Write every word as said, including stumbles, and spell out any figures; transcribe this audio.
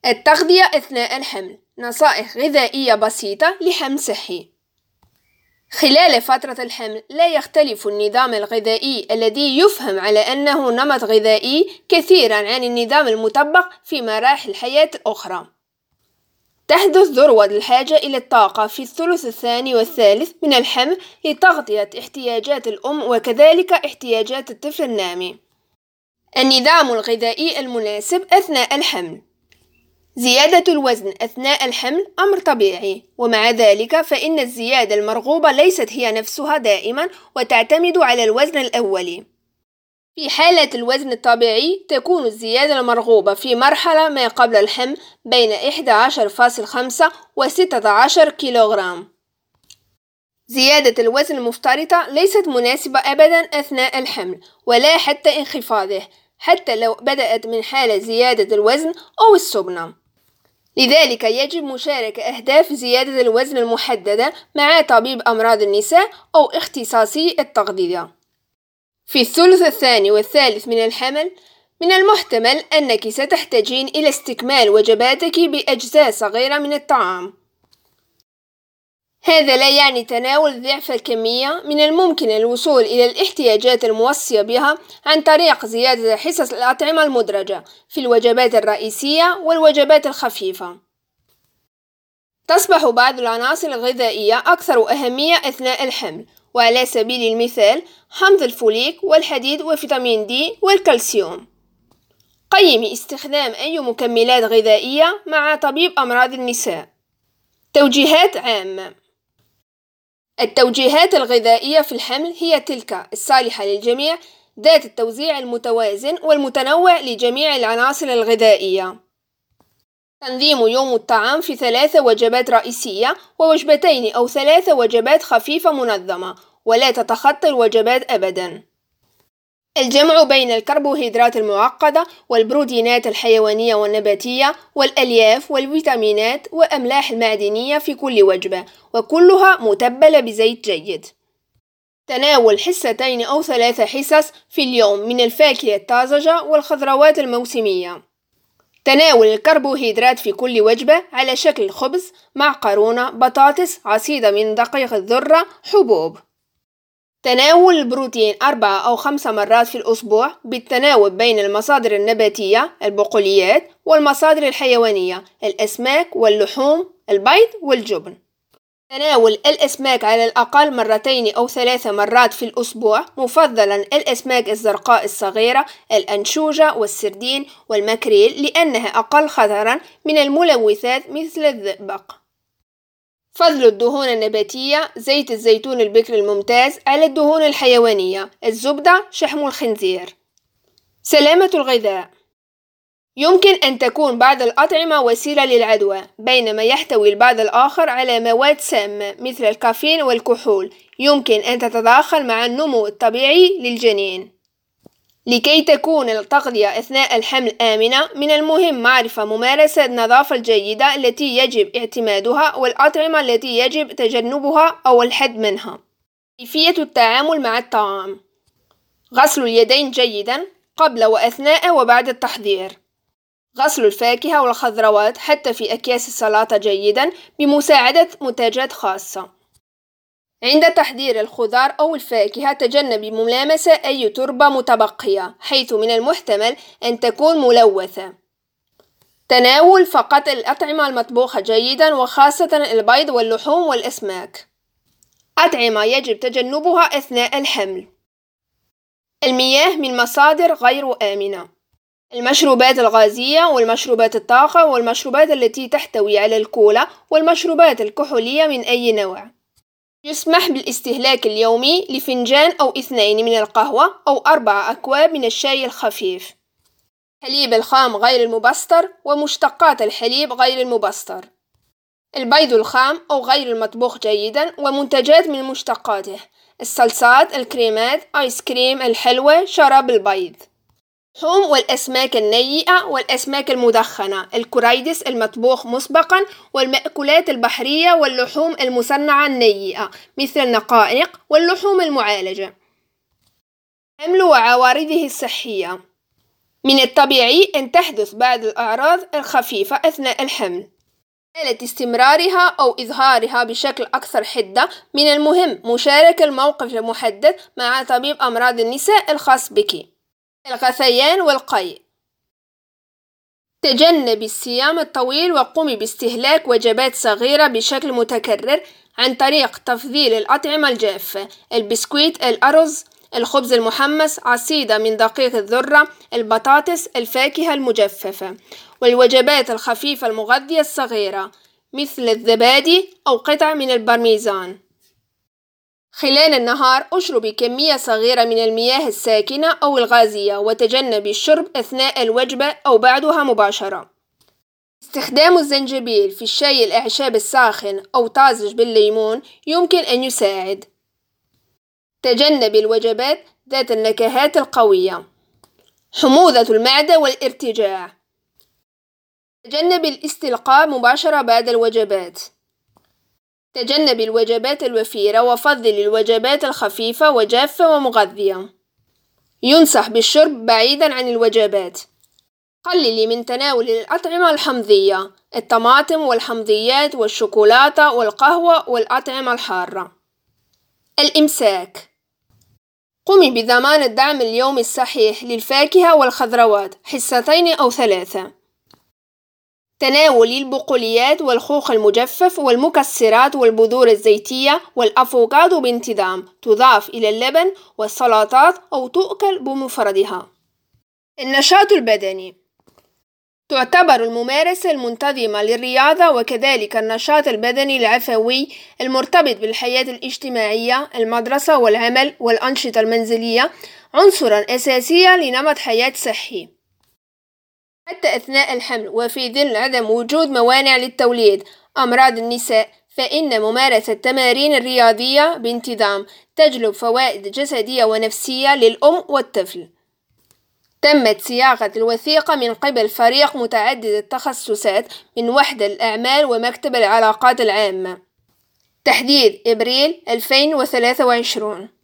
التغذية أثناء الحمل. نصائح غذائية بسيطة لحمل صحي. خلال فترة الحمل لا يختلف النظام الغذائي الذي يفهم على أنه نمط غذائي كثيرا عن النظام المطبق في مراحل الحياة الأخرى. تحدث ذروة الحاجة إلى الطاقة في الثلث الثاني والثالث من الحمل لتغطية احتياجات الأم وكذلك احتياجات الطفل النامي. النظام الغذائي المناسب أثناء الحمل. زيادة الوزن أثناء الحمل أمر طبيعي، ومع ذلك فإن الزيادة المرغوبة ليست هي نفسها دائما وتعتمد على الوزن الأولي. في حالة الوزن الطبيعي تكون الزيادة المرغوبة في مرحلة ما قبل الحمل بين إحدى عشرة فاصلة خمسة و ستة عشر كيلوغرام. زيادة الوزن المفترضة ليست مناسبة أبدا أثناء الحمل ولا حتى انخفاضه، حتى لو بدأت من حالة زيادة الوزن أو السمنة. لذلك يجب مشاركة أهداف زيادة الوزن المحددة مع طبيب أمراض النساء أو اختصاصي التغذية. في الثلث الثاني والثالث من الحمل من المحتمل أنك ستحتاجين إلى استكمال وجباتك بأجزاء صغيرة من الطعام. هذا لا يعني تناول ضعف الكمية. من الممكن الوصول إلى الاحتياجات الموصية بها عن طريق زيادة حصص الأطعمة المدرجة في الوجبات الرئيسية والوجبات الخفيفة. تصبح بعض العناصر الغذائية أكثر أهمية أثناء الحمل، وعلى سبيل المثال حمض الفوليك والحديد وفيتامين دي والكالسيوم. قيمي استخدام أي مكملات غذائية مع طبيب أمراض النساء. توجيهات عامة. التوجيهات الغذائية في الحمل هي تلك الصالحة للجميع، ذات التوزيع المتوازن والمتنوع لجميع العناصر الغذائية. تنظيم يوم الطعام في ثلاث وجبات رئيسية ووجبتين أو ثلاث وجبات خفيفة منظمة، ولا تتخطى الوجبات أبدا. الجمع بين الكربوهيدرات المعقدة والبروتينات الحيوانية والنباتية والألياف والفيتامينات وأملاح المعدنية في كل وجبة، وكلها متبلة بزيت جيد. تناول حصتين أو ثلاث حصص في اليوم من الفاكهة الطازجة والخضروات الموسمية. تناول الكربوهيدرات في كل وجبة على شكل خبز، معكرونة، بطاطس، عصيدة من دقيق الذرة، حبوب. تناول البروتين أربعة أو خمس مرات في الأسبوع بالتناوب بين المصادر النباتية البقوليات والمصادر الحيوانية الأسماك واللحوم البيض والجبن. تناول الأسماك على الأقل مرتين أو ثلاث مرات في الأسبوع، مفضلا الأسماك الزرقاء الصغيرة الأنشوجة والسردين والماكريل لأنها أقل خطرا من الملوثات مثل الزئبق. فضل الدهون النباتية زيت الزيتون البكر الممتاز على الدهون الحيوانية الزبدة شحم الخنزير. سلامة الغذاء. يمكن أن تكون بعض الأطعمة وسيلة للعدوى، بينما يحتوي البعض الآخر على مواد سامة مثل الكافيين والكحول يمكن أن تتداخل مع النمو الطبيعي للجنين. لكي تكون التغذية أثناء الحمل آمنة، من المهم معرفة ممارسة النظافة الجيدة التي يجب اعتمادها والأطعمة التي يجب تجنبها أو الحد منها. كيفية التعامل مع الطعام. غسل اليدين جيدا قبل وأثناء وبعد التحضير. غسل الفاكهة والخضروات حتى في أكياس السلطة جيدا بمساعدة منتجات خاصة. عند تحضير الخضار أو الفاكهة تجنب ملامسة أي تربة متبقية، حيث من المحتمل أن تكون ملوثة. تناول فقط الأطعمة المطبوخة جيدا وخاصة البيض واللحوم والأسماك. أطعمة يجب تجنبها أثناء الحمل. المياه من مصادر غير آمنة. المشروبات الغازية والمشروبات الطاقة والمشروبات التي تحتوي على الكولا والمشروبات الكحولية من أي نوع. يسمح بالاستهلاك اليومي لفنجان أو اثنين من القهوة أو أربع أكواب من الشاي الخفيف. الحليب الخام غير المبستر ومشتقات الحليب غير المبستر. البيض الخام أو غير المطبوخ جيدا ومنتجات من مشتقاته، الصلصات، الكريمات، آيس كريم، الحلوى، شراب البيض. اللحوم والأسماك النيئة والأسماك المدخنة، الكريدس المطبوخ مسبقا والمأكولات البحرية واللحوم المصنعة النيئة مثل النقائق واللحوم المعالجة. الحمل وعوارضه الصحية. من الطبيعي أن تحدث بعض الأعراض الخفيفة أثناء الحمل. حالة استمرارها أو إظهارها بشكل أكثر حدة، من المهم مشاركة الموقف المحدد مع طبيب أمراض النساء الخاص بك. الغثيان والقيء. تجنبي الصيام الطويل وقومي باستهلاك وجبات صغيرة بشكل متكرر عن طريق تفضيل الأطعمة الجافة: البسكويت، الأرز، الخبز المحمص، عصيدة من دقيق الذرة، البطاطس، الفاكهة المجففة، والوجبات الخفيفة المغذية الصغيرة مثل الزبادي أو قطع من البرميزان. خلال النهار اشربي كمية صغيرة من المياه الساكنة أو الغازية، وتجنبي الشرب أثناء الوجبة أو بعدها مباشرة. استخدام الزنجبيل في الشاي الأعشاب الساخن أو طازج بالليمون يمكن أن يساعد. تجنبي الوجبات ذات النكهات القوية. حموضة المعدة والارتجاع. تجنبي الاستلقاء مباشرة بعد الوجبات. تجنبي الوجبات الوفيرة وفضلي الوجبات الخفيفة وجافة ومغذية. ينصح بالشرب بعيدا عن الوجبات. قللي من تناول الأطعمة الحمضية: الطماطم والحمضيات والشوكولاتة والقهوة والأطعمة الحارة. الإمساك. قومي بضمان الدعم اليومي الصحيح للفاكهة والخضروات، حصتين أو ثلاثة. تناولي البقوليات والخوخ المجفف والمكسرات والبذور الزيتية والأفوكادو بانتظام، تضاف إلى اللبن والسلطات أو تؤكل بمفردها. النشاط البدني. تعتبر الممارسة المنتظمة للرياضة وكذلك النشاط البدني العفوي المرتبط بالحياة الاجتماعية، المدرسة والعمل والأنشطة المنزلية عنصرا أساسيا لنمط حياة صحي. حتى أثناء الحمل وفي ظل عدم وجود موانع للتوليد أمراض النساء، فإن ممارسة التمارين الرياضية بانتظام تجلب فوائد جسدية ونفسية للأم والطفل. تمت صياغة الوثيقة من قبل فريق متعدد التخصصات من وحدة الأعمال ومكتب العلاقات العامة. تحديد إبريل ألفين وثلاثة وعشرين.